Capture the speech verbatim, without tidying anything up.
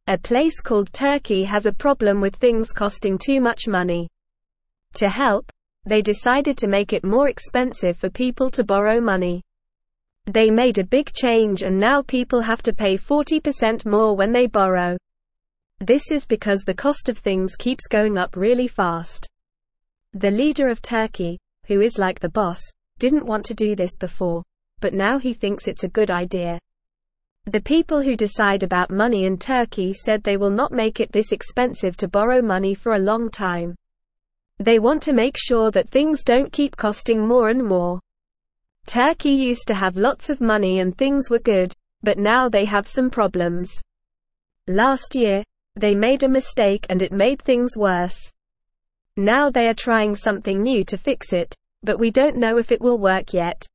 A place called Turkey has a problem with things costing too much money. To help, they decided to make it more expensive for people to borrow money. They made a big change and now people have to pay forty percent more when they borrow. This is because the cost of things keeps going up really fast. The leader of Turkey, who is like the boss, didn't want to do this before, but now he thinks it's a good idea. The people who decide about money in Turkey said they will not make it this expensive to borrow money for a long time. They want to make sure that things don't keep costing more and more. Turkey used to have lots of money and things were good, but now they have some problems. Last year, they made a mistake and it made things worse. Now they are trying something new to fix it, but we don't know if it will work yet.